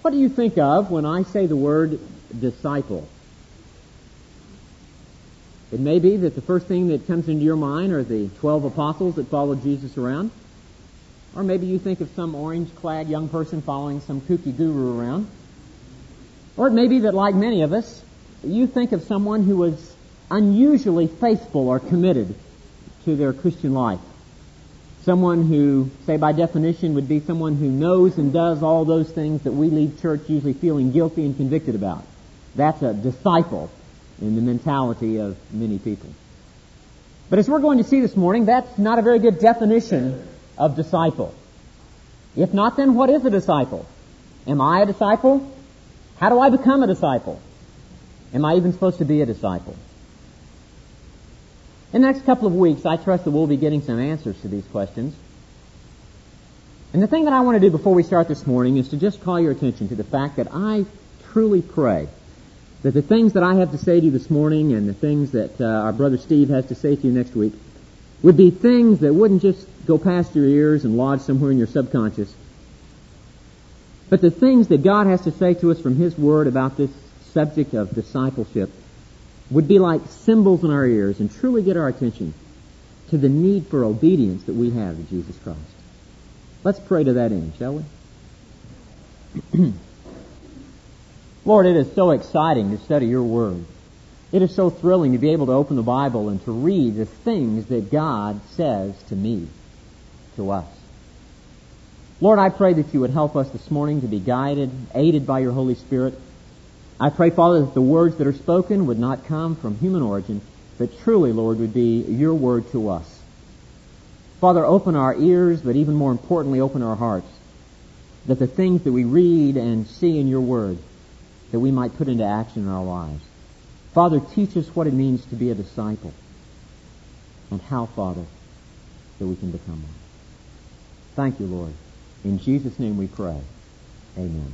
What do you think of when I say the word disciple? It may be that the first thing that comes into your mind are the 12 apostles that followed Jesus around. Or maybe you think of some orange-clad young person following some kooky guru around. Or it may be that, like many of us, you think of someone who was unusually faithful or committed to their Christian life. Someone who, say by definition, would be someone who knows and does all those things that we leave church usually feeling guilty and convicted about. That's a disciple in the mentality of many people. But as we're going to see this morning, that's not a very good definition of disciple. If not, then what is a disciple? Am I a disciple? How do I become a disciple? Am I even supposed to be a disciple? In the next couple of weeks, I trust that we'll be getting some answers to these questions. And the thing that I want to do before we start this morning is to just call your attention to the fact that I truly pray that the things that I have to say to you this morning and the things that our brother Steve has to say to you next week would be things that wouldn't just go past your ears and lodge somewhere in your subconscious, but the things that God has to say to us from His Word about this subject of discipleship would be like cymbals in our ears and truly get our attention to the need for obedience that we have to Jesus Christ. Let's pray to that end, shall we? Lord, it is so exciting to study Your Word. It is so thrilling to be able to open the Bible and to read the things that God says to me, to us. Lord, I pray that You would help us this morning to be guided, aided by Your Holy Spirit. I pray, Father, that the words that are spoken would not come from human origin, but truly, Lord, would be Your Word to us. Father, open our ears, but even more importantly, open our hearts, that the things that we read and see in Your Word, that we might put into action in our lives. Father, teach us what it means to be a disciple, and how, Father, that we can become one. Thank You, Lord. In Jesus' name we pray. Amen.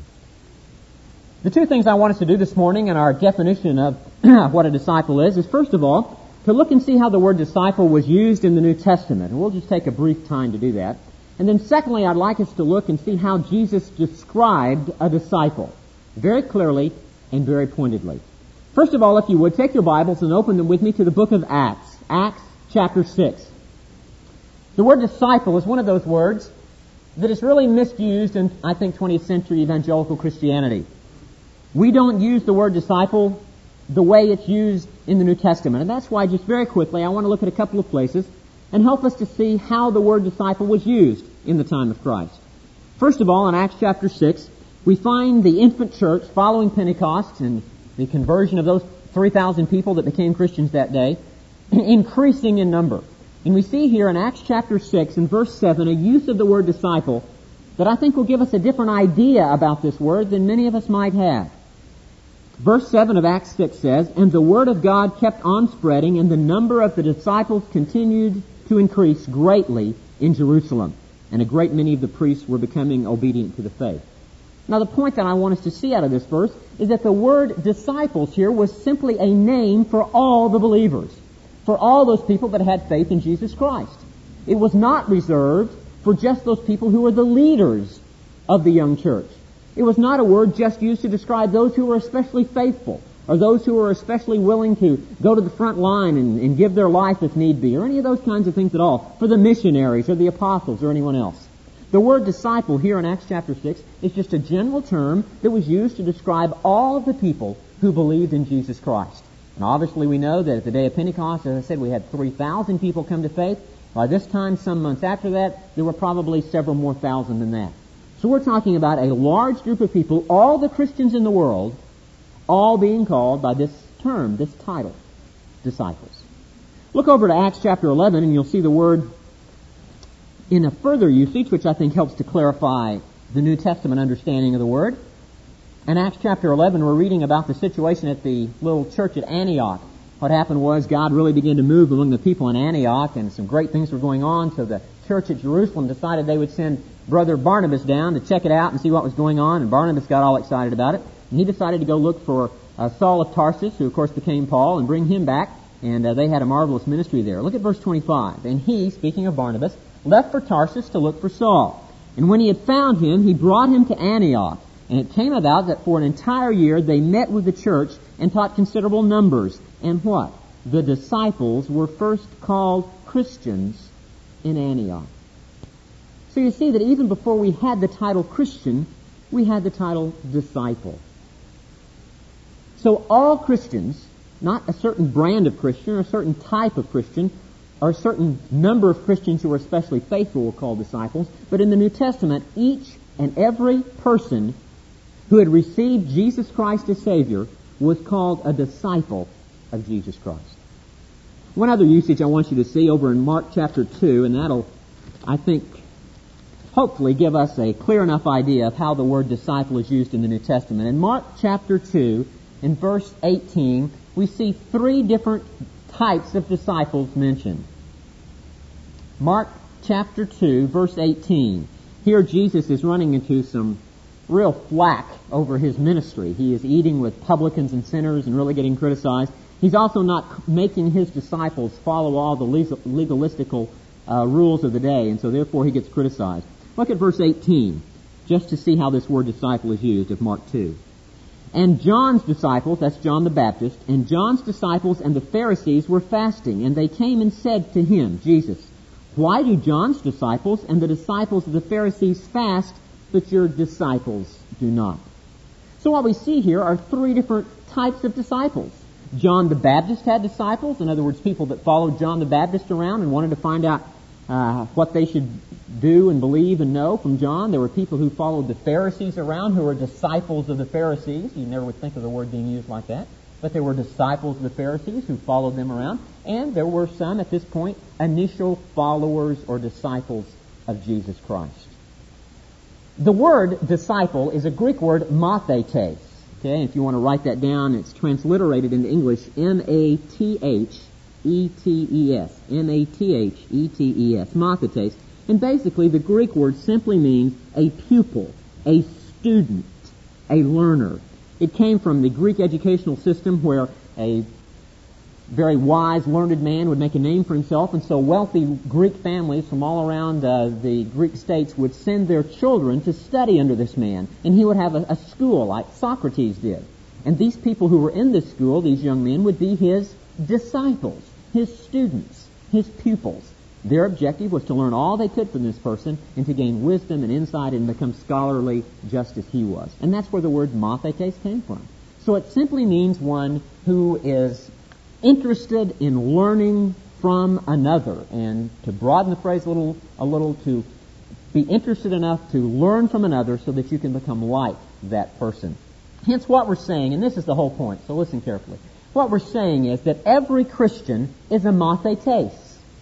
The two things I want us to do this morning in our definition of what a disciple is first of all, to look and see how the word disciple was used in the New Testament. And we'll just take a brief time to do that. And then secondly, I'd like us to look and see how Jesus described a disciple, very clearly and very pointedly. First of all, if you would, take your Bibles and open them with me to the book of Acts, Acts chapter 6. The word disciple is one of those words that is really misused in, I think, 20th century evangelical Christianity. We don't use the word disciple the way it's used in the New Testament. And that's why, just very quickly, I want to look at a couple of places and help us to see how the word disciple was used in the time of Christ. First of all, in Acts chapter 6, we find the infant church following Pentecost and the conversion of those 3,000 people that became Christians that day, increasing in number. And we see here in Acts chapter 6 and verse 7 a use of the word disciple that I think will give us a different idea about this word than many of us might have. Verse 7 of Acts 6 says, "And the word of God kept on spreading, and the number of the disciples continued to increase greatly in Jerusalem. And a great many of the priests were becoming obedient to the faith." Now the point that I want us to see out of this verse is that the word disciples here was simply a name for all the believers, for all those people that had faith in Jesus Christ. It was not reserved for just those people who were the leaders of the young church. It was not a word just used to describe those who were especially faithful, or those who were especially willing to go to the front line and give their life if need be, or any of those kinds of things at all, for the missionaries or the apostles or anyone else. The word disciple here in Acts chapter 6 is just a general term that was used to describe all of the people who believed in Jesus Christ. And obviously we know that at the day of Pentecost, as I said, we had 3,000 people come to faith. By this time, some months after that, there were probably several more thousand than that. So we're talking about a large group of people, all the Christians in the world, all being called by this term, this title, disciples. Look over to Acts chapter 11 and you'll see the word in a further usage, which I think helps to clarify the New Testament understanding of the word. In Acts chapter 11, we're reading about the situation at the little church at Antioch. What happened was God really began to move among the people in Antioch, and some great things were going on, so the church at Jerusalem decided they would send Brother Barnabas down to check it out and see what was going on, and Barnabas got all excited about it, and he decided to go look for Saul of Tarsus, who of course became Paul, and bring him back, and they had a marvelous ministry there. Look at verse 25. "And he," speaking of Barnabas, "left for Tarsus to look for Saul. And when he had found him, he brought him to Antioch. And it came about that for an entire year they met with the church and taught considerable numbers. And what? The disciples were first called Christians in Antioch. So you see that even before we had the title Christian, we had the title disciple. So all Christians, not a certain brand of Christian or a certain type of Christian, or a certain number of Christians who are especially faithful were called disciples, but in the New Testament, each and every person who had received Jesus Christ as Savior was called a disciple of Jesus Christ. One other usage I want you to see over in Mark chapter 2, and that'll, I think, hopefully give us a clear enough idea of how the word disciple is used in the New Testament. In Mark chapter 2, in verse 18, we see 3 different types of disciples mentioned. Mark chapter 2, verse 18. Here Jesus is running into some real flack over his ministry. He is eating with publicans and sinners and really getting criticized. He's also not making his disciples follow all the legalistical rules of the day, and so therefore he gets criticized. Look at verse 18, just to see how this word disciple is used of Mark 2. And John's disciples, that's John the Baptist, and John's disciples and the Pharisees were fasting, and they came and said to him, Jesus, why do John's disciples and the disciples of the Pharisees fast, but your disciples do not? So what we see here are 3 different types of disciples. John the Baptist had disciples, in other words, people that followed John the Baptist around and wanted to find out what they should do and believe and know from John. There were people who followed the Pharisees around who were disciples of the Pharisees. You never would think of the word being used like that. But there were disciples of the Pharisees who followed them around. And there were some, at this point, initial followers or disciples of Jesus Christ. The word disciple is a Greek word mathetes. Okay, if you want to write that down, it's transliterated into English M-A-T-H-E-T-E-S. M-A-T-H-E-T-E-S. Mathetes. And basically, the Greek word simply means a pupil, a student, a learner. It came from the Greek educational system where a very wise, learned man would make a name for himself, and so wealthy Greek families from all around the Greek states would send their children to study under this man, and he would have a school like Socrates did. And these people who were in this school, these young men, would be his disciples, his students, his pupils. Their objective was to learn all they could from this person and to gain wisdom and insight and become scholarly just as he was. And that's where the word mathetes came from. So it simply means one who is interested in learning from another. And to broaden the phrase a little, to be interested enough to learn from another so that you can become like that person. Hence what we're saying, and this is the whole point, so listen carefully. What we're saying is that every Christian is a mathetes.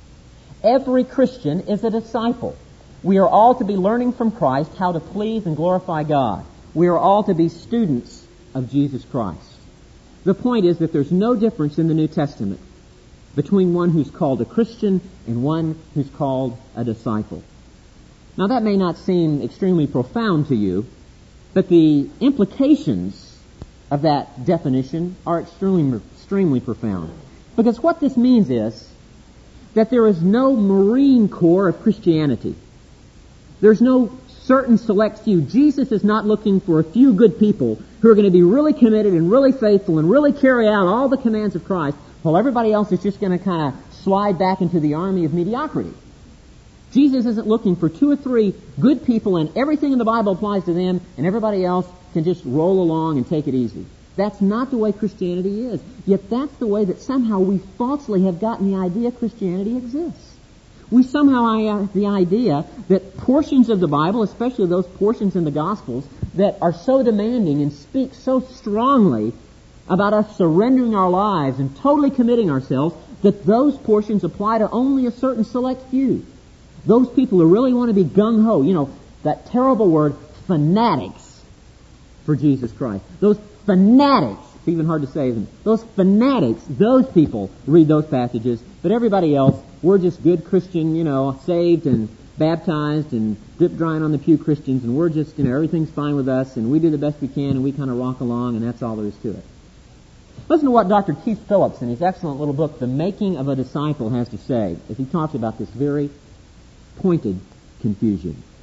Every Christian is a disciple. We are all to be learning from Christ how to please and glorify God. We are all to be students of Jesus Christ. The point is that there's no difference in the New Testament between one who's called a Christian and one who's called a disciple. Now that may not seem extremely profound to you, but the implications of that definition are extremely profound. Because what this means is that there is no Marine Corps of Christianity. There's no certain select few. Jesus is not looking for a few good people who are going to be really committed and really faithful and really carry out all the commands of Christ, while everybody else is just going to kind of slide back into the army of mediocrity. Jesus isn't looking for 2 or 3 good people and everything in the Bible applies to them and everybody else can just roll along and take it easy. That's not the way Christianity is. Yet that's the way that somehow we falsely have gotten the idea Christianity exists. We somehow have the idea that portions of the Bible, especially those portions in the Gospels, that are so demanding and speak so strongly about us surrendering our lives and totally committing ourselves, that those portions apply to only a certain select few. Those people who really want to be gung-ho, you know, that terrible word, fanatics for Jesus Christ. Those fanatics, it's even hard to say, isn't it? Those fanatics, those people read those passages, but everybody else, we're just good Christian, you know, saved and baptized and drip drying on the pew Christians, and we're just, you know, everything's fine with us, and we do the best we can, and we kind of rock along, and that's all there is to it. Listen to what Dr. Keith Phillips, in his excellent little book, The Making of a Disciple, has to say, as he talks about this very pointed confusion.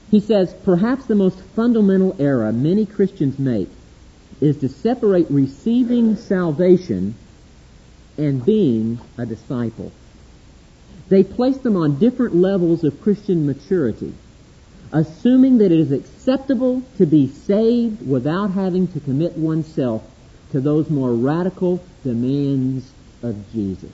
He says, perhaps the most fundamental error many Christians make is to separate receiving salvation and being a disciple. They place them on different levels of Christian maturity, assuming that it is acceptable to be saved without having to commit oneself to those more radical demands of Jesus.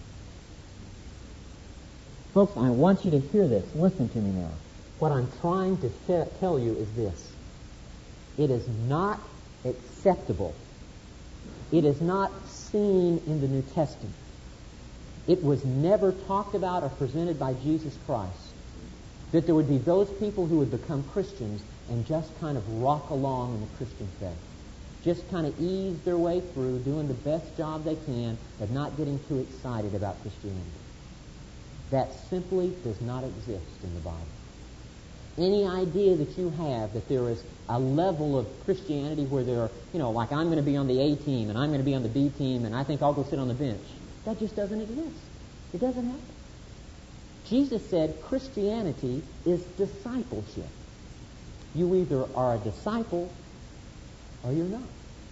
Folks, I want you to hear this. Listen to me now. What I'm trying to tell you is this. It is not acceptable. It is not seen in the New Testament. It was never talked about or presented by Jesus Christ that there would be those people who would become Christians and just kind of rock along in the Christian faith. Just kind of ease their way through, doing the best job they can, but not getting too excited about Christianity. That simply does not exist in the Bible. Any idea that you have that there is a level of Christianity where there are, like I'm going to be on the A team and I'm going to be on the B team and I think I'll go sit on the bench. That just doesn't exist. It doesn't happen. Jesus said Christianity is discipleship. You either are a disciple or you're not.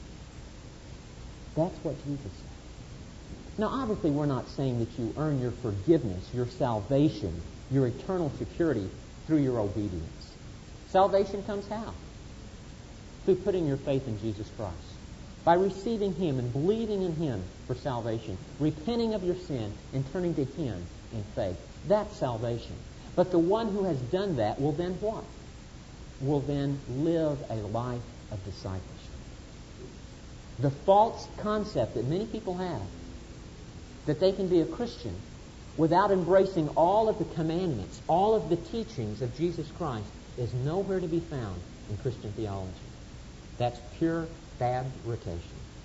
That's what Jesus said. Now, obviously, we're not saying that you earn your forgiveness, your salvation, your eternal security through your obedience. Salvation comes how? Through putting your faith in Jesus Christ. By receiving Him and believing in Him for salvation, repenting of your sin and turning to Him in faith. That's salvation. But the one who has done that will then what? Will then live a life of discipleship. The false concept that many people have that they can be a Christian without embracing all of the commandments, all of the teachings of Jesus Christ is nowhere to be found in Christian theology. That's pure fabrication.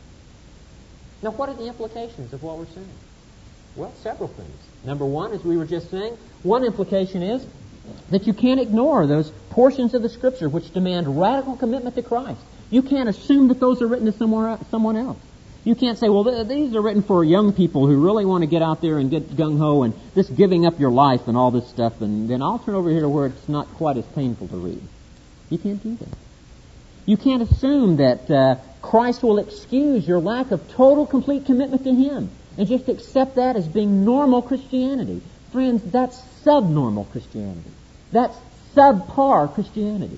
Now, what are the implications of what we're saying? Well, several things. Number one, as we were just saying, one implication is that you can't ignore those portions of the Scripture which demand radical commitment to Christ. You can't assume that those are written to someone else. You can't say, well, these are written for young people who really want to get out there and get gung-ho and this giving up your life and all this stuff, and then I'll turn over here to where it's not quite as painful to read. You can't do that. You can't assume that Christ will excuse your lack of total, complete commitment to Him and just accept that as being normal Christianity. Friends, that's subnormal Christianity. That's subpar Christianity.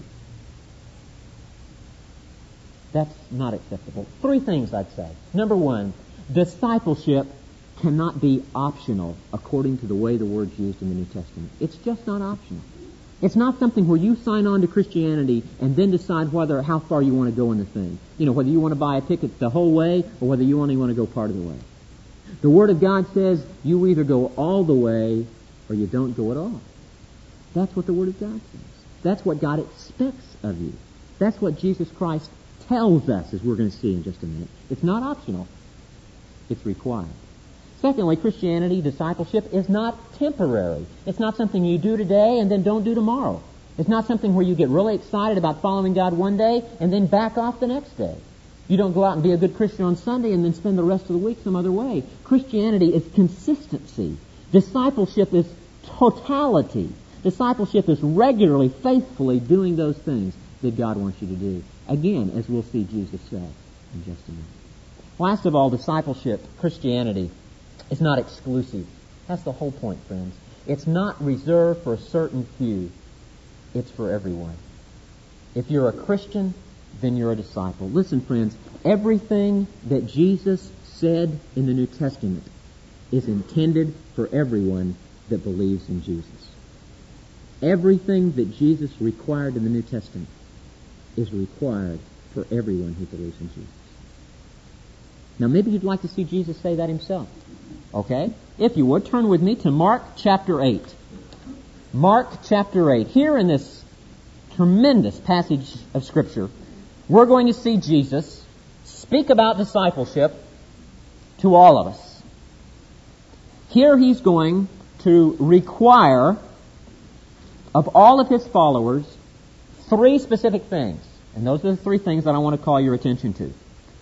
That's not acceptable. Three things I'd say. Number one, discipleship cannot be optional according to the way the word's used in the New Testament. It's just not optional. It's not something where you sign on to Christianity and then decide how far you want to go in the thing. Whether you want to buy a ticket the whole way or whether you only want to go part of the way. The Word of God says you either go all the way or you don't go at all. That's what the Word of God says. That's what God expects of you. That's what Jesus Christ tells us, as we're going to see in just a minute. It's not optional. It's required. Secondly, Christianity, discipleship, is not temporary. It's not something you do today and then don't do tomorrow. It's not something where you get really excited about following God one day and then back off the next day. You don't go out and be a good Christian on Sunday and then spend the rest of the week some other way. Christianity is consistency. Discipleship is totality. Discipleship is regularly, faithfully doing those things that God wants you to do. Again, as we'll see Jesus say in just a minute. Last of all, discipleship, Christianity, is not exclusive. That's the whole point, friends. It's not reserved for a certain few. It's for everyone. If you're a Christian, then you're a disciple. Listen, friends, everything that Jesus said in the New Testament is intended for everyone that believes in Jesus. Everything that Jesus required in the New Testament is required for everyone who believes in Jesus. Now, maybe you'd like to see Jesus say that himself. Okay? If you would, turn with me to Mark chapter 8. Mark chapter 8. Here in this tremendous passage of Scripture, we're going to see Jesus speak about discipleship to all of us. Here he's going to require of all of his followers three specific things. And those are the three things that I want to call your attention to.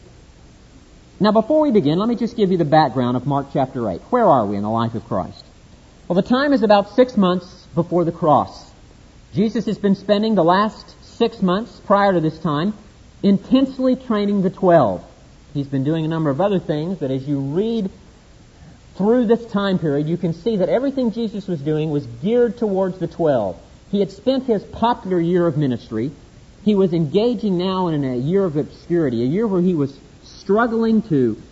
Now, before we begin, let me just give you the background of Mark chapter 8. Where are we in the life of Christ? Well, the time is about 6 months before the cross. Jesus has been spending the last 6 months prior to this time intensely training the 12. He's been doing a number of other things, but as you read through this time period, you can see that everything Jesus was doing was geared towards the 12. He had spent his popular year of ministry. He was engaging now in a year of obscurity, a year where he was struggling to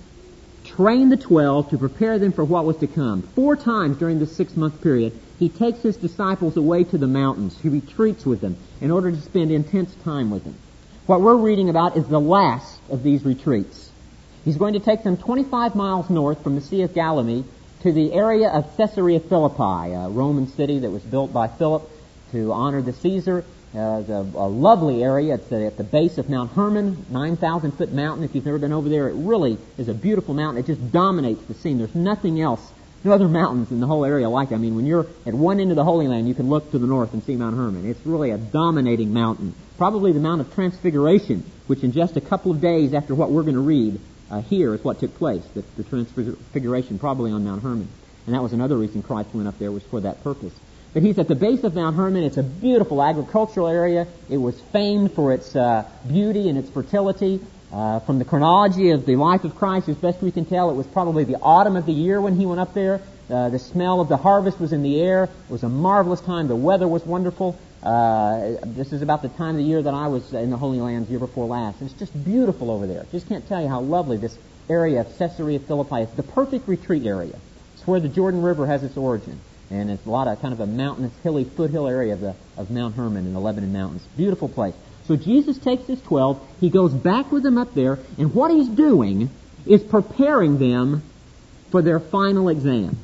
train the 12 to prepare them for what was to come. 4 times during this 6-month period, he takes his disciples away to the mountains. He retreats with them in order to spend intense time with them. What we're reading about is the last of these retreats. He's going to take them 25 miles north from the Sea of Galilee to the area of Caesarea Philippi, a Roman city that was built by Philip to honor the Caesar. It's a lovely area. It's at the base of Mount Hermon, 9,000-foot mountain. If you've never been over there, it really is a beautiful mountain. It just dominates the scene. There's nothing else, no other mountains in the whole area like it. I mean, when you're at one end of the Holy Land, you can look to the north and see Mount Hermon. It's really a dominating mountain. Probably the Mount of Transfiguration, which in just a couple of days after what we're going to read here is what took place, the Transfiguration probably on Mount Hermon. And that was another reason Christ went up there, was for that purpose. But he's at the base of Mount Hermon. It's a beautiful agricultural area. It was famed for its beauty and its fertility. From the chronology of the life of Christ, as best we can tell, it was probably the autumn of the year when he went up there. The smell of the harvest was in the air. It was a marvelous time. The weather was wonderful. This is about the time of the year that I was in the Holy Land, the year before last. It's just beautiful over there. Just can't tell you how lovely this area of Caesarea Philippi is. The perfect retreat area. It's where the Jordan River has its origin. And it's a lot of kind of a mountainous, hilly, foothill area of Mount Hermon in the Lebanon Mountains. Beautiful place. So Jesus takes his 12, he goes back with them up there, and what he's doing is preparing them for their final exam.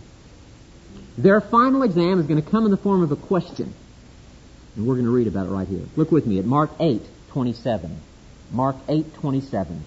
Their final exam is going to come in the form of a question. And we're going to read about it right here. Look with me at Mark 8:27. Mark 8:27.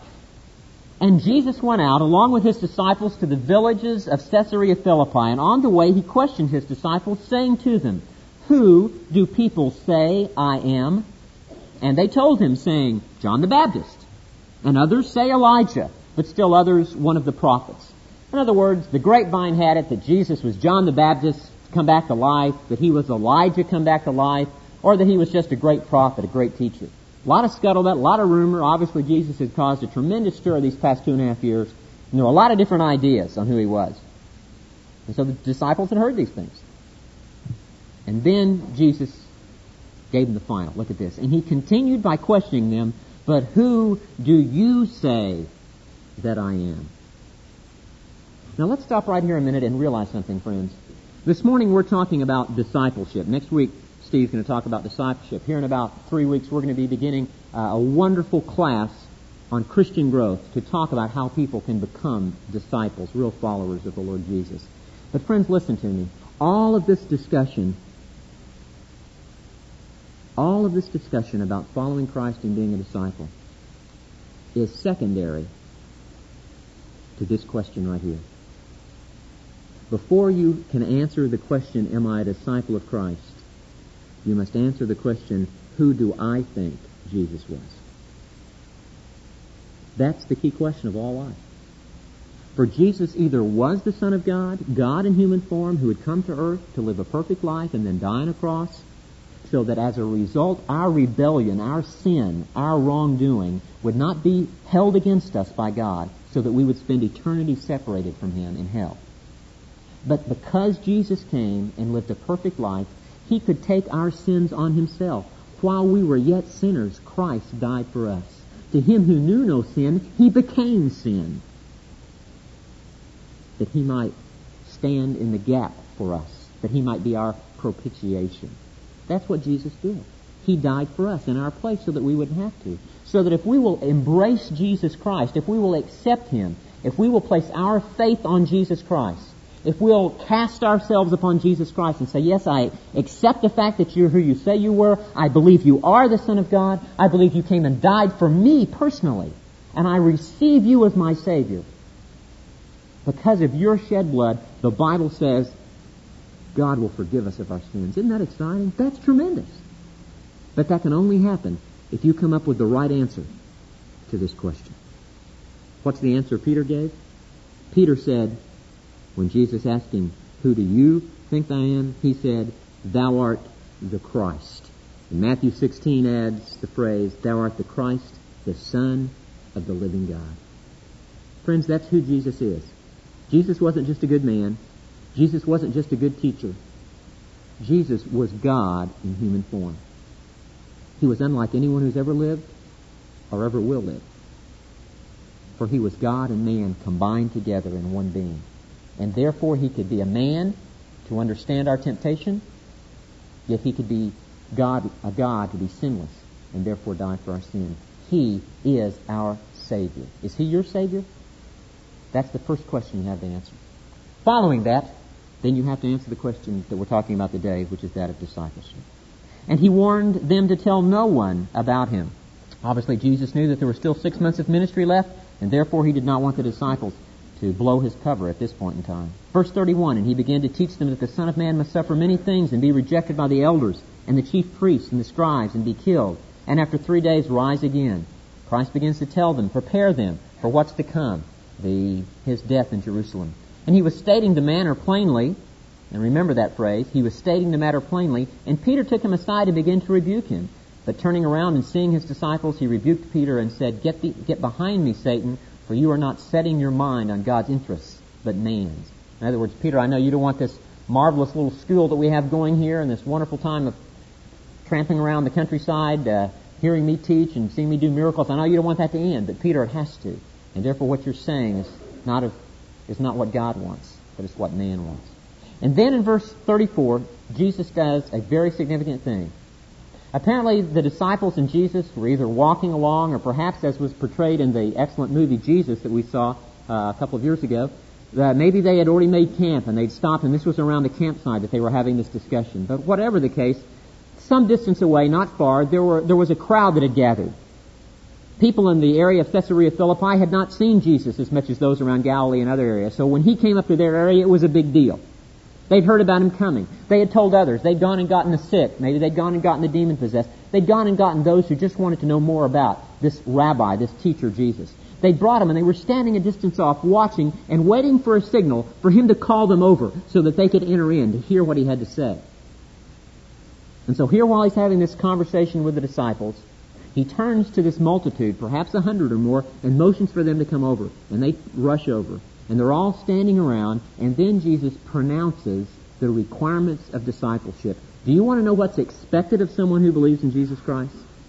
And Jesus went out along with his disciples to the villages of Caesarea Philippi, and on the way he questioned his disciples, saying to them, "Who do people say I am?" And they told him, saying, "John the Baptist. And others say Elijah, but still others one of the prophets." In other words, the grapevine had it that Jesus was John the Baptist come back to life, that he was Elijah come back to life, or that he was just a great prophet, a great teacher. A lot of scuttlebutt, a lot of rumor. Obviously, Jesus had caused a tremendous stir these past 2.5 years. And there were a lot of different ideas on who he was. And so the disciples had heard these things. And then Jesus gave them the final. Look at this. And he continued by questioning them, "But who do you say that I am?" Now let's stop right here a minute and realize something, friends. This morning we're talking about discipleship. Next week, Steve's going to talk about discipleship. Here in about 3 weeks, we're going to be beginning a wonderful class on Christian growth to talk about how people can become disciples, real followers of the Lord Jesus. But friends, listen to me. All of this discussion about following Christ and being a disciple is secondary to this question right here. Before you can answer the question, am I a disciple of Christ, you must answer the question, who do I think Jesus was? That's the key question of all life. For Jesus either was the Son of God, God in human form, who had come to earth to live a perfect life and then die on a cross, so that as a result, our rebellion, our sin, our wrongdoing would not be held against us by God, so that we would spend eternity separated from him in hell. But because Jesus came and lived a perfect life, he could take our sins on himself. While we were yet sinners, Christ died for us. To him who knew no sin, he became sin, that he might stand in the gap for us, that he might be our propitiation. That's what Jesus did. He died for us in our place so that we wouldn't have to. So that if we will embrace Jesus Christ, if we will accept him, if we will place our faith on Jesus Christ, if we'll cast ourselves upon Jesus Christ and say, yes, I accept the fact that you're who you say you were. I believe you are the Son of God. I believe you came and died for me personally. And I receive you as my Savior. Because of your shed blood, the Bible says, God will forgive us of our sins. Isn't that exciting? That's tremendous. But that can only happen if you come up with the right answer to this question. What's the answer Peter gave? Peter said, when Jesus asked him, who do you think I am? He said, thou art the Christ. And Matthew 16 adds the phrase, Thou art the Christ, the Son of the living God. Friends, that's who Jesus is. Jesus wasn't just a good man. Jesus wasn't just a good teacher. Jesus was God in human form. He was unlike anyone who's ever lived or ever will live. For he was God and man combined together in one being. And therefore he could be a man to understand our temptation, yet he could be a God to be sinless and therefore die for our sin. He is our Savior. Is he your Savior? That's the first question you have to answer. Following that, then you have to answer the question that we're talking about today, which is that of discipleship. And he warned them to tell no one about him. Obviously, Jesus knew that there were still 6 months of ministry left, and therefore he did not want the disciples to blow his cover at this point in time. Verse 31, And he began to teach them that the Son of Man must suffer many things and be rejected by the elders and the chief priests and the scribes and be killed, and after 3 days rise again. Christ begins to tell them, prepare them for what's to come, his death in Jerusalem. And he was stating the matter plainly, and remember that phrase, he was stating the matter plainly, and Peter took him aside and began to rebuke him. But turning around and seeing his disciples, he rebuked Peter and said, Get behind me, Satan, for you are not setting your mind on God's interests, but man's. In other words, Peter, I know you don't want this marvelous little school that we have going here and this wonderful time of tramping around the countryside, hearing me teach and seeing me do miracles. I know you don't want that to end, but Peter, it has to. And therefore what you're saying is not what God wants, but it's what man wants. And then in verse 34, Jesus does a very significant thing. Apparently the disciples and Jesus were either walking along, or perhaps as was portrayed in the excellent movie Jesus that we saw a couple of years ago, that maybe they had already made camp and they'd stopped, and this was around the campsite that they were having this discussion. But whatever the case, some distance away, not far, there was a crowd that had gathered. People in the area of Caesarea Philippi had not seen Jesus as much as those around Galilee and other areas. So when he came up to their area, it was a big deal. They'd heard about him coming. They had told others. They'd gone and gotten the sick. Maybe they'd gone and gotten the demon-possessed. They'd gone and gotten those who just wanted to know more about this rabbi, this teacher, Jesus. They brought him, and they were standing a distance off, watching and waiting for a signal for him to call them over so that they could enter in to hear what he had to say. And so here, while he's having this conversation with the disciples, he turns to this multitude, perhaps 100 or more, and motions for them to come over. And they rush over. And they're all standing around, and then Jesus pronounces the requirements of discipleship. Do you want to know what's expected of someone who believes in Jesus Christ?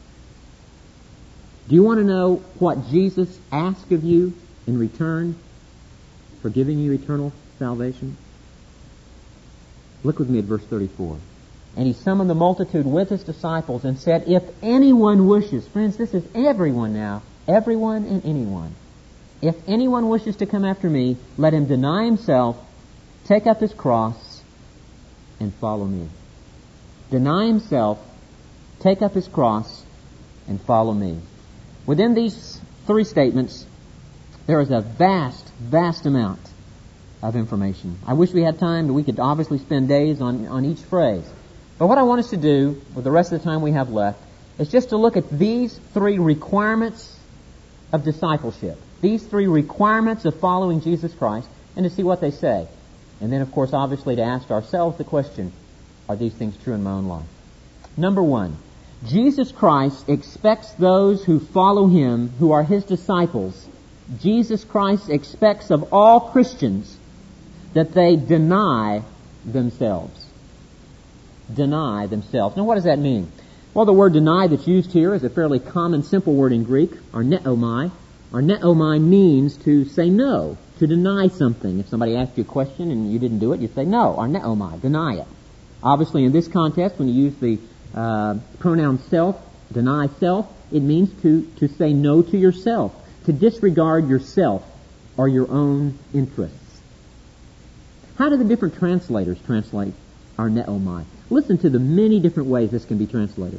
Do you want to know what Jesus asks of you in return for giving you eternal salvation? Look with me at verse 34. And he summoned the multitude with his disciples and said, If anyone wishes, friends, this is everyone now, everyone and anyone. If anyone wishes to come after me, let him deny himself, take up his cross, and follow me. Deny himself, take up his cross, and follow me. Within these three statements, there is a vast, vast amount of information. I wish we had time, but we could obviously spend days on each phrase. But what I want us to do, with the rest of the time we have left, is just to look at these three requirements of discipleship. These three requirements of following Jesus Christ, and to see what they say. And then, of course, obviously to ask ourselves the question, are these things true in my own life? Number one, Jesus Christ expects those who follow him, who are his disciples, Jesus Christ expects of all Christians that they deny themselves. Deny themselves. Now, what does that mean? Well, the word deny that's used here is a fairly common, simple word in Greek, arneomai. Arneomai means to say no, to deny something. If somebody asked you a question and you didn't do it, you say no, arneomai, deny it. Obviously, in this context, when you use the pronoun self, deny self, it means to say no to yourself, to disregard yourself or your own interests. How do the different translators translate arneomai? Listen to the many different ways this can be translated.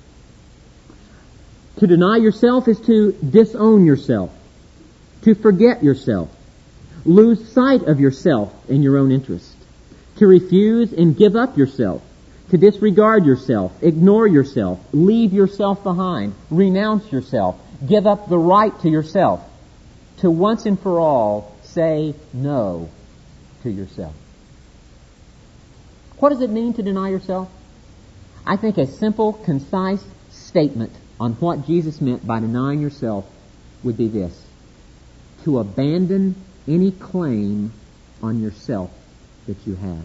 To deny yourself is to disown yourself, to forget yourself, lose sight of yourself and your own interest, to refuse and give up yourself, to disregard yourself, ignore yourself, leave yourself behind, renounce yourself, give up the right to yourself, to once and for all say no to yourself. What does it mean to deny yourself? I think a simple, concise statement on what Jesus meant by denying yourself would be this: to abandon any claim on yourself that you have.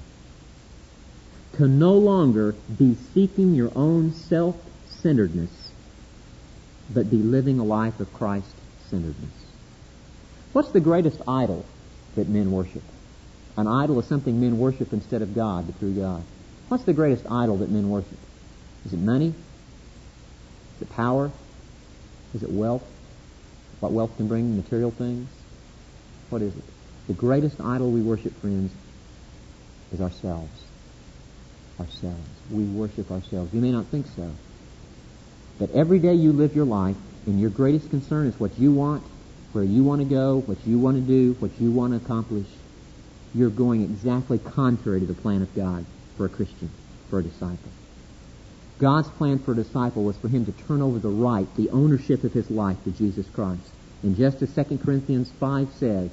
To no longer be seeking your own self-centeredness, but be living a life of Christ-centeredness. What's the greatest idol that men worship? An idol is something men worship instead of God, the true God. What's the greatest idol that men worship? Is it money? Is it power? Is it wealth? What wealth can bring, material things? What is it? The greatest idol we worship, friends, is ourselves. Ourselves. We worship ourselves. You may not think so, but every day you live your life, and your greatest concern is what you want, where you want to go, what you want to do, what you want to accomplish. You're going exactly contrary to the plan of God for a Christian, for a disciple. God's plan for a disciple was for him to turn over the right, the ownership of his life to Jesus Christ. And just as 2 Corinthians 5 says,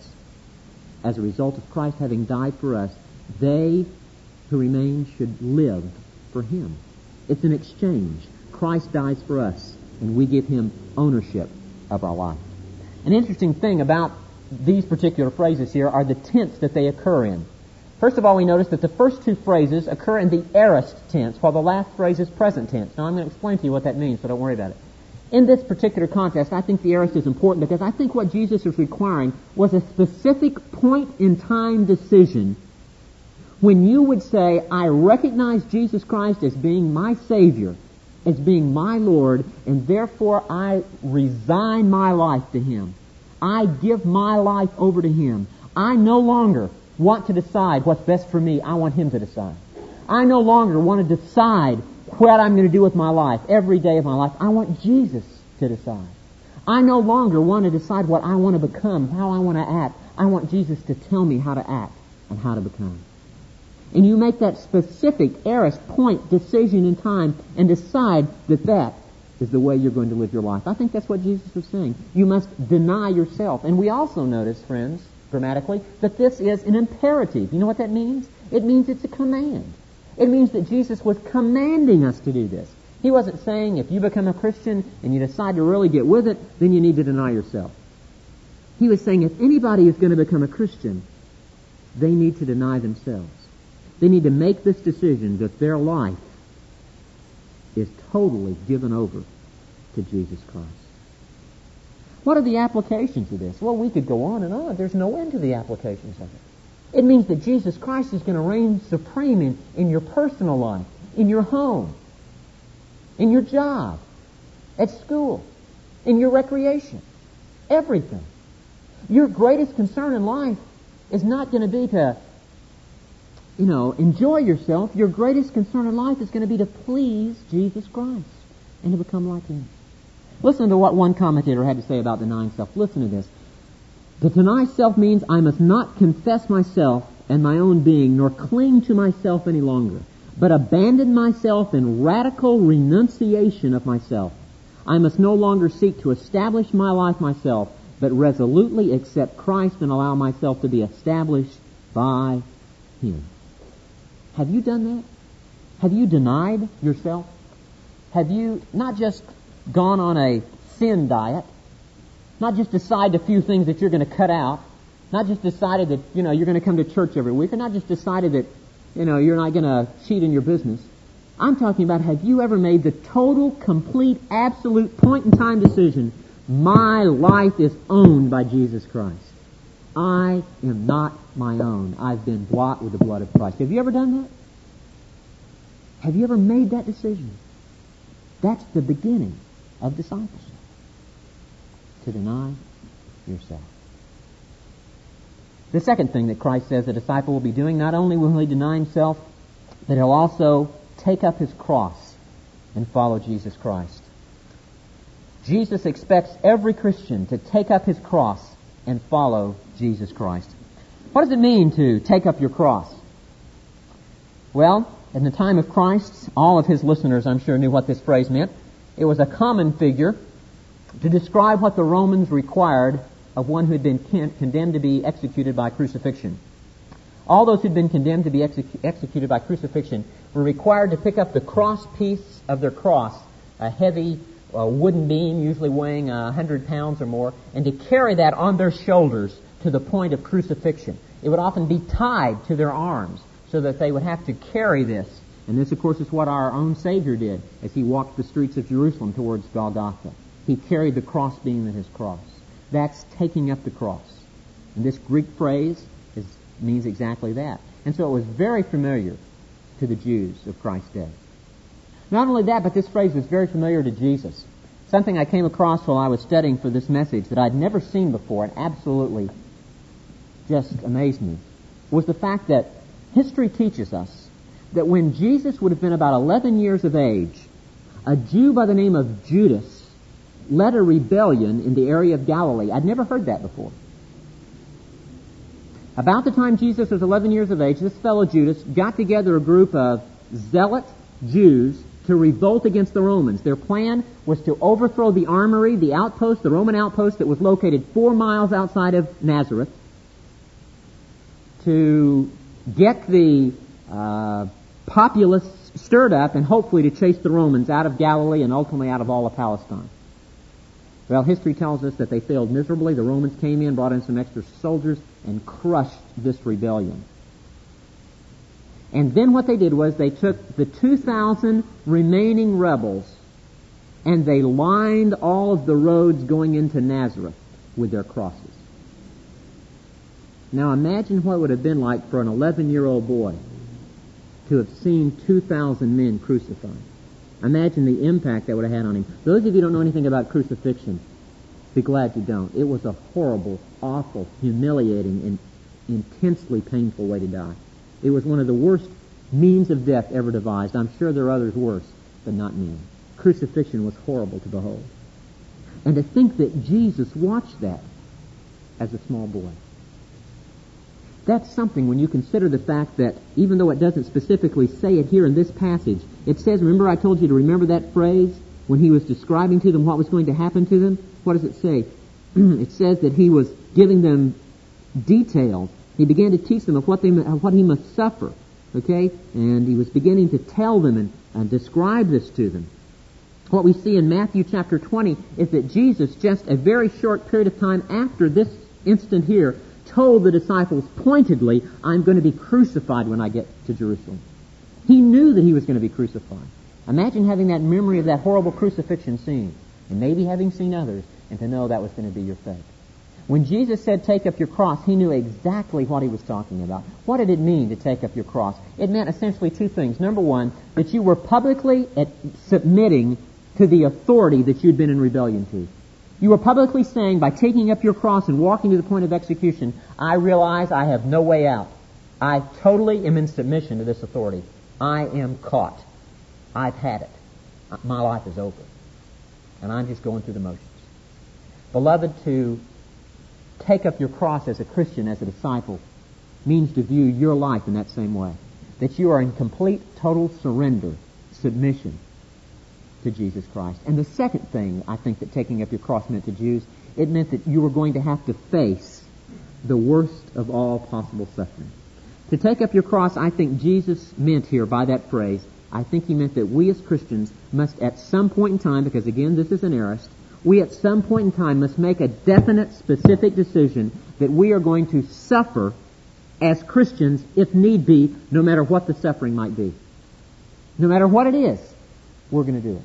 as a result of Christ having died for us, they who remain should live for him. It's an exchange. Christ dies for us, and we give him ownership of our life. An interesting thing about these particular phrases here are the tense that they occur in. First of all, we notice that the first two phrases occur in the aorist tense, while the last phrase is present tense. Now, I'm going to explain to you what that means, so don't worry about it. In this particular context, I think the aorist is important because I think what Jesus is requiring was a specific point-in-time decision when you would say, I recognize Jesus Christ as being my Savior, as being my Lord, and therefore I resign my life to him. I give my life over to him. I no longer want to decide what's best for me. I want him to decide. I no longer want to decide what I'm going to do with my life every day of my life. I want Jesus to decide. I no longer want to decide what I want to become, how I want to act. I want Jesus to tell me how to act and how to become. And you make that specific aorist point decision in time and decide that that is the way you're going to live your life. I think that's what Jesus was saying. You must deny yourself. And we also notice, friends, grammatically, that this is an imperative. You know what that means? It means it's a command. It means that Jesus was commanding us to do this. He wasn't saying if you become a Christian and you decide to really get with it, then you need to deny yourself. He was saying if anybody is going to become a Christian, they need to deny themselves. They need to make this decision that their life is totally given over to Jesus Christ. What are the applications of this? Well, we could go on and on. There's no end to the applications of it. It means that Jesus Christ is going to reign supreme in your personal life, in your home, in your job, at school, in your recreation, everything. Your greatest concern in life is not going to be to enjoy yourself. Your greatest concern in life is going to be to please Jesus Christ and to become like him. Listen to what one commentator had to say about denying self. Listen to this. To deny self means I must not confess myself and my own being, nor cling to myself any longer, but abandon myself in radical renunciation of myself. I must no longer seek to establish my life myself, but resolutely accept Christ and allow myself to be established by him. Have you done that? Have you denied yourself? Have you not just gone on a sin diet, not just decided a few things that you're going to cut out, not just decided that, you're going to come to church every week, or not just decided that, you're not going to cheat in your business. I'm talking about, have you ever made the total, complete, absolute point-in-time decision, my life is owned by Jesus Christ. I am not my own. I've been bought with the blood of Christ. Have you ever done that? Have you ever made that decision? That's the beginning of discipleship. To deny yourself. The second thing that Christ says a disciple will be doing, not only will he deny himself, but he'll also take up his cross and follow Jesus Christ. Jesus expects every Christian to take up his cross and follow Jesus Christ. What does it mean to take up your cross? Well, in the time of Christ, all of his listeners, I'm sure, knew what this phrase meant. It was a common figure to describe what the Romans required of one who had been condemned to be executed by crucifixion. All those who'd been condemned to be executed by crucifixion were required to pick up the cross piece of their cross, a heavy wooden beam, usually weighing 100 pounds or more, and to carry that on their shoulders to the point of crucifixion. It would often be tied to their arms so that they would have to carry this. And this, of course, is what our own Savior did as he walked the streets of Jerusalem towards Golgotha. He carried the cross beam in his cross. That's taking up the cross. And this Greek phrase means exactly that. And so it was very familiar to the Jews of Christ's day. Not only that, but this phrase was very familiar to Jesus. Something I came across while I was studying for this message that I'd never seen before and absolutely just amazed me was the fact that history teaches us that when Jesus would have been about 11 years of age, a Jew by the name of Judas led a rebellion in the area of Galilee. I'd never heard that before. About the time Jesus was 11 years of age, this fellow Judas got together a group of zealot Jews to revolt against the Romans. Their plan was to overthrow the armory, the outpost, the Roman outpost that was located 4 miles outside of Nazareth, to get the populace stirred up and hopefully to chase the Romans out of Galilee and ultimately out of all of Palestine. Well, history tells us that they failed miserably. The Romans came in, brought in some extra soldiers, and crushed this rebellion. And then what they did was they took the 2,000 remaining rebels and they lined all of the roads going into Nazareth with their crosses. Now imagine what it would have been like for an 11-year-old boy to have seen 2,000 men crucified. Imagine the impact that would have had on him. Those of you who don't know anything about crucifixion, be glad you don't. It was a horrible, awful, humiliating, and intensely painful way to die. It was one of the worst means of death ever devised. I'm sure there are others worse, but not many. Crucifixion was horrible to behold. And to think that Jesus watched that as a small boy. That's something when you consider the fact that even though it doesn't specifically say it here in this passage, it says, remember I told you to remember that phrase when he was describing to them what was going to happen to them? What does it say? It says that he was giving them details. He began to teach them of what he must suffer. Okay? And he was beginning to tell them and describe this to them. What we see in Matthew chapter 20 is that Jesus, just a very short period of time after this instant here, told the disciples pointedly, I'm going to be crucified when I get to Jerusalem. He knew that he was going to be crucified. Imagine having that memory of that horrible crucifixion scene, and maybe having seen others, and to know that was going to be your fate. When Jesus said, take up your cross, he knew exactly what he was talking about. What did it mean to take up your cross? It meant essentially two things. Number one, that you were publicly submitting to the authority that you'd been in rebellion to. You were publicly saying, by taking up your cross and walking to the point of execution, I realize I have no way out. I totally am in submission to this authority. I am caught. I've had it. My life is over. And I'm just going through the motions. Beloved, to take up your cross as a Christian, as a disciple, means to view your life in that same way. That you are in complete, total surrender, submission to Jesus Christ. And the second thing I think that taking up your cross meant to Jews, it meant that you were going to have to face the worst of all possible suffering. To take up your cross, I think Jesus meant here by that phrase, I think he meant that we as Christians must at some point in time, because again this is an aorist, we at some point in time must make a definite, specific decision that we are going to suffer as Christians, if need be, no matter what the suffering might be. No matter what it is, we're going to do it.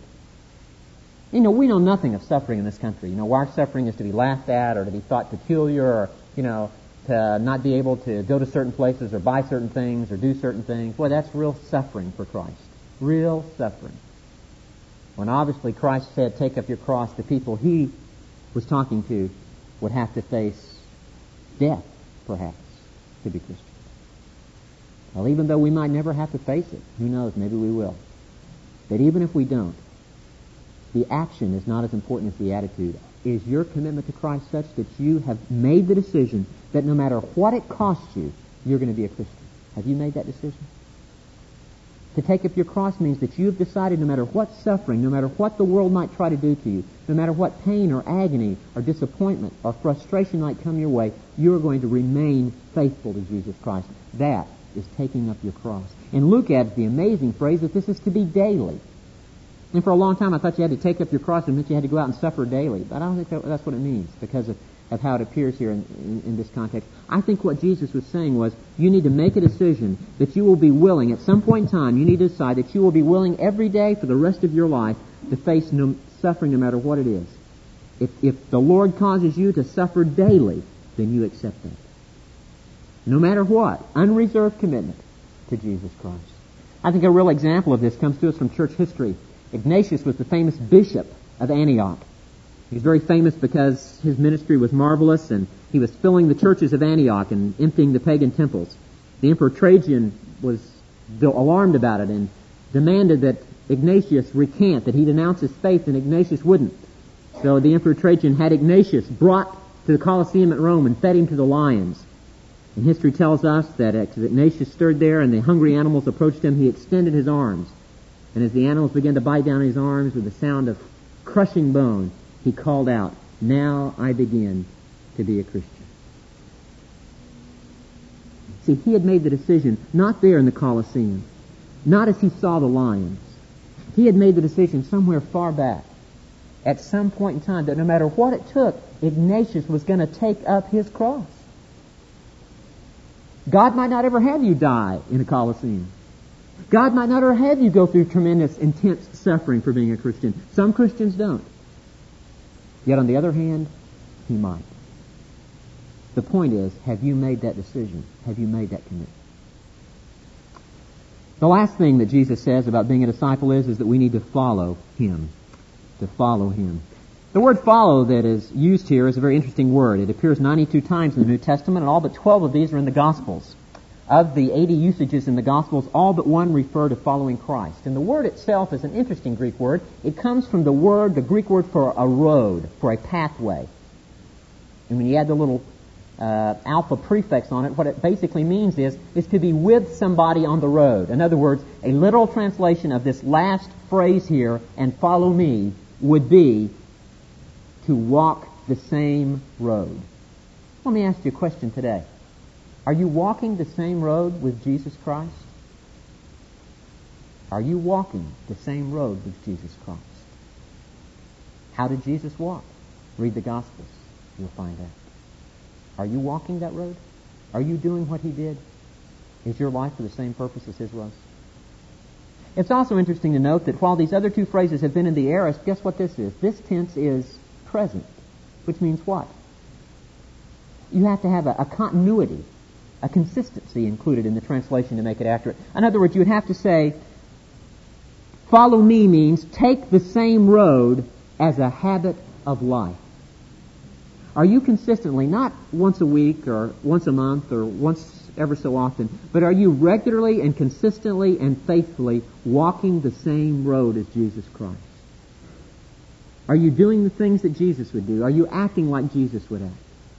You know, we know nothing of suffering in this country. You know, our suffering is to be laughed at or to be thought peculiar or, you know, to not be able to go to certain places or buy certain things or do certain things. Boy, that's real suffering for Christ. Real suffering. When obviously Christ said, take up your cross, the people he was talking to would have to face death, perhaps, to be Christian. Well, even though we might never have to face it, who knows, maybe we will. But even if we don't, the action is not as important as the attitude. Is your commitment to Christ such that you have made the decision that no matter what it costs you, you're going to be a Christian? Have you made that decision? To take up your cross means that you have decided no matter what suffering, no matter what the world might try to do to you, no matter what pain or agony or disappointment or frustration might come your way, you are going to remain faithful to Jesus Christ. That is taking up your cross. And Luke adds the amazing phrase that this is to be daily. And for a long time I thought you had to take up your cross and meant you had to go out and suffer daily. But I don't think that's what it means because of how it appears here in this context. I think what Jesus was saying was you need to make a decision that you will be willing, at some point in time, you need to decide that you will be willing every day for the rest of your life to face suffering no matter what it is. If the Lord causes you to suffer daily, then you accept that. No matter what, unreserved commitment to Jesus Christ. I think a real example of this comes to us from church history. Ignatius was the famous bishop of Antioch. He's very famous because his ministry was marvelous, and he was filling the churches of Antioch and emptying the pagan temples. The Emperor Trajan was alarmed about it and demanded that Ignatius recant, that he denounce his faith, and Ignatius wouldn't. So the Emperor Trajan had Ignatius brought to the Colosseum at Rome and fed him to the lions. And history tells us that as Ignatius stood there and the hungry animals approached him, he extended his arms. And as the animals began to bite down his arms with the sound of crushing bone, he called out, "Now I begin to be a Christian." See, he had made the decision, not there in the Colosseum, not as he saw the lions. He had made the decision somewhere far back, at some point in time, that no matter what it took, Ignatius was going to take up his cross. God might not ever have you die in a Colosseum. God might not ever have you go through tremendous, intense suffering for being a Christian. Some Christians don't. Yet on the other hand, he might. The point is, have you made that decision? Have you made that commitment? The last thing that Jesus says about being a disciple is that we need to follow him. To follow him. The word follow that is used here is a very interesting word. It appears 92 times in the New Testament, and all but 12 of these are in the Gospels. Of the 80 usages in the Gospels, all but one refer to following Christ. And the word itself is an interesting Greek word. It comes from the Greek word for a road, for a pathway. And when you add the little alpha prefix on it, what it basically means is to be with somebody on the road. In other words, a literal translation of this last phrase here, "and follow me," would be to walk the same road. Let me ask you a question today. Are you walking the same road with Jesus Christ? Are you walking the same road with Jesus Christ? How did Jesus walk? Read the Gospels. You'll find out. Are you walking that road? Are you doing what he did? Is your life for the same purpose as his was? It's also interesting to note that while these other two phrases have been in the aorist, guess what this is? This tense is present, which means what? You have to have a continuity, a consistency included in the translation to make it accurate. In other words, you would have to say, follow me means take the same road as a habit of life. Are you consistently, not once a week or once a month or once ever so often, but are you regularly and consistently and faithfully walking the same road as Jesus Christ? Are you doing the things that Jesus would do? Are you acting like Jesus would act?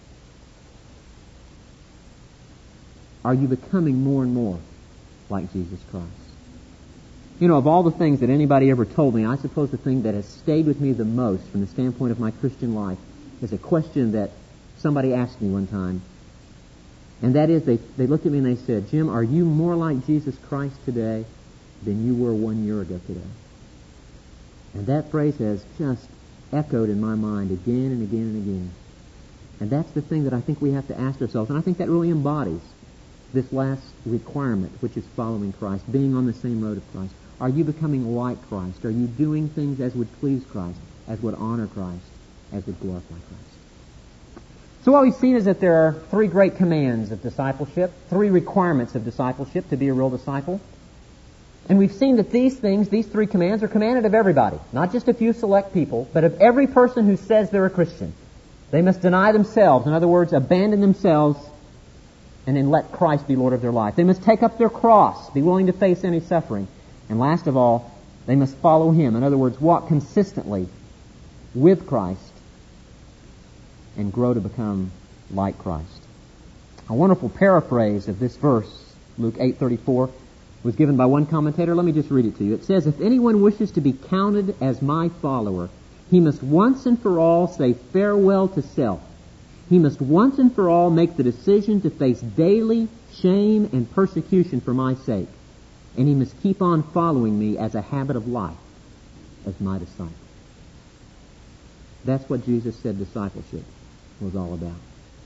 Are you becoming more and more like Jesus Christ? You know, of all the things that anybody ever told me, I suppose the thing that has stayed with me the most from the standpoint of my Christian life is a question that somebody asked me one time. And that is, they looked at me and they said, "Jim, are you more like Jesus Christ today than you were 1 year ago today?" And that phrase has just echoed in my mind again and again and again. And that's the thing that I think we have to ask ourselves. And I think that really embodies this last requirement, which is following Christ, being on the same road of Christ. Are you becoming like Christ? Are you doing things as would please Christ, as would honor Christ, as would glorify Christ? So what we've seen is that there are three great commands of discipleship, three requirements of discipleship to be a real disciple. And we've seen that these things, these three commands, are commanded of everybody, not just a few select people, but of every person who says they're a Christian. They must deny themselves, in other words, abandon themselves, and then let Christ be Lord of their life. They must take up their cross, be willing to face any suffering. And last of all, they must follow him. In other words, walk consistently with Christ and grow to become like Christ. A wonderful paraphrase of this verse, Luke 8:34, was given by one commentator. Let me just read it to you. It says, if anyone wishes to be counted as my follower, he must once and for all say farewell to self. He must once and for all make the decision to face daily shame and persecution for my sake. And he must keep on following me as a habit of life, as my disciple. That's what Jesus said discipleship was all about.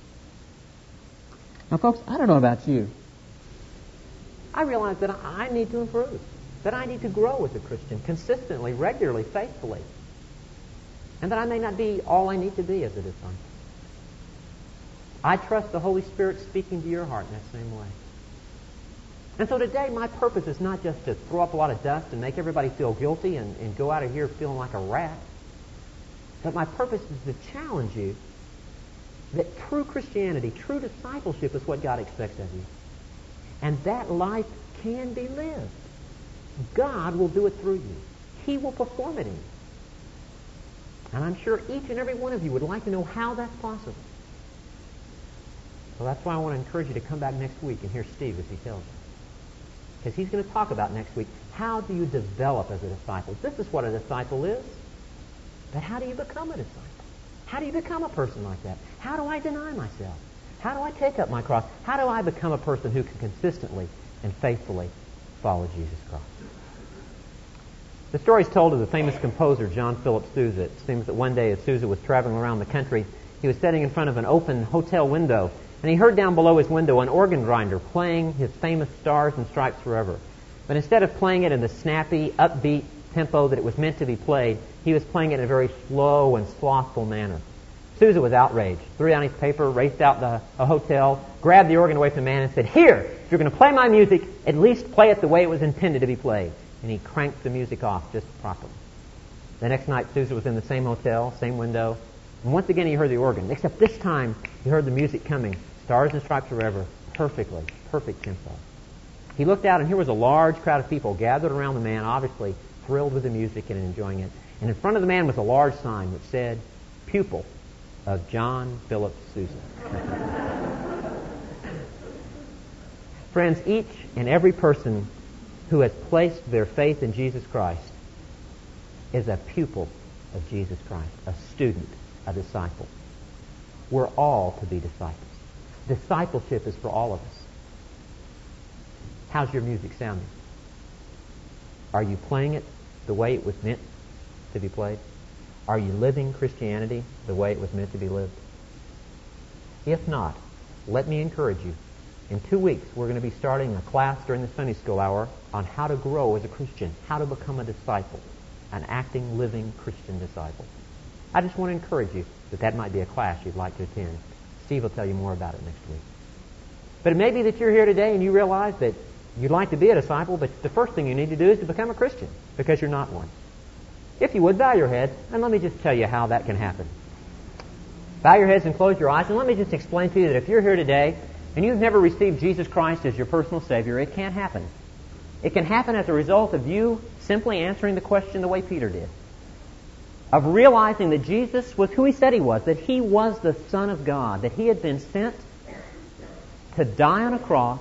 Now, folks, I don't know about you. I realize that I need to improve, that I need to grow as a Christian consistently, regularly, faithfully, and that I may not be all I need to be as a disciple. I trust the Holy Spirit speaking to your heart in that same way. And so today, my purpose is not just to throw up a lot of dust and make everybody feel guilty and go out of here feeling like a rat, but my purpose is to challenge you that true Christianity, true discipleship is what God expects of you. And that life can be lived. God will do it through you. He will perform it in you. And I'm sure each and every one of you would like to know how that's possible. So that's why I want to encourage you to come back next week and hear Steve as he tells you. Because he's going to talk about next week, how do you develop as a disciple? This is what a disciple is. But how do you become a disciple? How do you become a person like that? How do I deny myself? How do I take up my cross? How do I become a person who can consistently and faithfully follow Jesus Christ? The story is told of the famous composer John Philip Sousa. It seems that one day as Sousa was traveling around the country, he was sitting in front of an open hotel window, and he heard down below his window an organ grinder playing his famous Stars and Stripes Forever. But instead of playing it in the snappy, upbeat tempo that it was meant to be played, he was playing it in a very slow and slothful manner. Sousa was outraged, threw down his paper, raced out the hotel, grabbed the organ away from the man and said, "Here, if you're going to play my music, at least play it the way it was intended to be played." And he cranked the music off just properly. The next night, Sousa was in the same hotel, same window, and once again he heard the organ, except this time he heard the music coming, Stars and Stripes Forever, perfectly, perfect tempo. He looked out and here was a large crowd of people gathered around the man, obviously thrilled with the music and enjoying it. And in front of the man was a large sign which said, "Pupil of John Philip Sousa." Friends, each and every person who has placed their faith in Jesus Christ is a pupil of Jesus Christ, a student, a disciple. We're all to be disciples. Discipleship is for all of us. How's your music sounding? Are you playing it the way it was meant to be played? Are you living Christianity the way it was meant to be lived? If not, let me encourage you. In 2 weeks, we're going to be starting a class during the Sunday school hour on how to grow as a Christian, how to become a disciple, an acting, living Christian disciple. I just want to encourage you that might be a class you'd like to attend. Steve will tell you more about it next week. But it may be that you're here today and you realize that you'd like to be a disciple, but the first thing you need to do is to become a Christian because you're not one. If you would, bow your heads, and let me just tell you how that can happen. Bow your heads and close your eyes, and let me just explain to you that if you're here today and you've never received Jesus Christ as your personal Savior, it can't happen. It can happen as a result of you simply answering the question the way Peter did. Of realizing that Jesus was who He said He was, that He was the Son of God, that He had been sent to die on a cross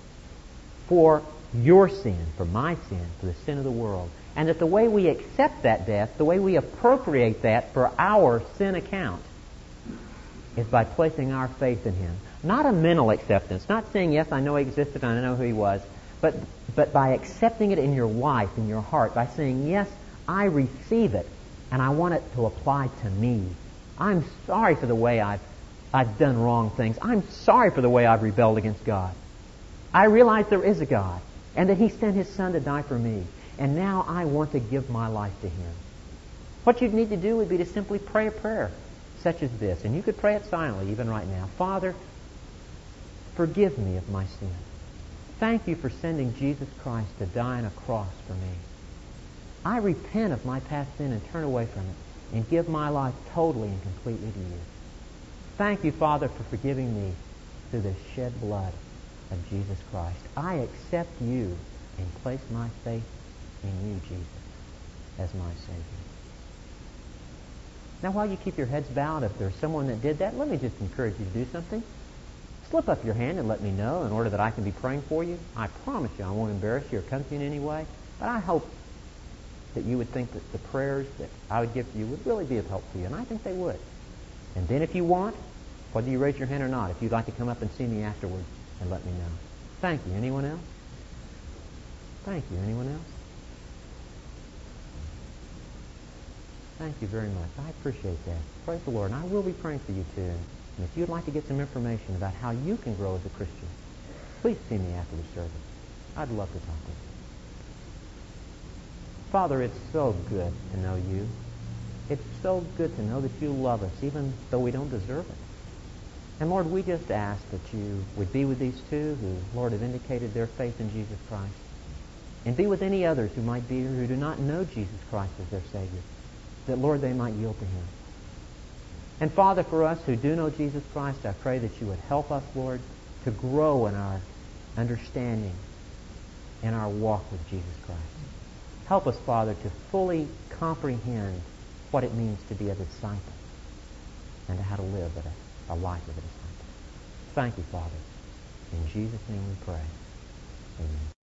for your sin, for my sin, for the sin of the world. And that the way we accept that death, the way we appropriate that for our sin account, is by placing our faith in Him. Not a mental acceptance, not saying, yes, I know He existed and I know who He was, but by accepting it in your life, in your heart, by saying, yes, I receive it, and I want it to apply to me. I'm sorry for the way I've done wrong things. I'm sorry for the way I've rebelled against God. I realize there is a God, and that He sent His Son to die for me. And now I want to give my life to Him. What you'd need to do would be to simply pray a prayer such as this. And you could pray it silently even right now. Father, forgive me of my sin. Thank You for sending Jesus Christ to die on a cross for me. I repent of my past sin and turn away from it and give my life totally and completely to You. Thank You, Father, for forgiving me through the shed blood of Jesus Christ. I accept You and place my faith in You, Jesus, as my Savior. Now, while you keep your heads bowed, if there's someone that did that, let me just encourage you to do something. slip up your hand and let me know in order that I can be praying for you. I promise you I won't embarrass you or come to you in any way. But I hope that you would think that the prayers that I would give to you would really be of help to you. And I think they would. And then if you want, whether you raise your hand or not, if you'd like to come up and see me afterwards and let me know. Thank you. Anyone else? Thank you. Anyone else? Thank you very much. I appreciate that. Praise the Lord. And I will be praying for you too. And if you'd like to get some information about how you can grow as a Christian, please see me after the service. I'd love to talk to you. Father, it's so good to know you. It's so good to know that you love us, even though we don't deserve it. And Lord, we just ask that you would be with these two who, Lord, have indicated their faith in Jesus Christ. And be with any others who might be here who do not know Jesus Christ as their Savior. That, Lord, they might yield to Him. And Father, for us who do know Jesus Christ, I pray that you would help us, Lord, to grow in our understanding, in our walk with Jesus Christ. Help us, Father, to fully comprehend what it means to be a disciple and how to live a life of a disciple. Thank you, Father. In Jesus' name we pray. Amen.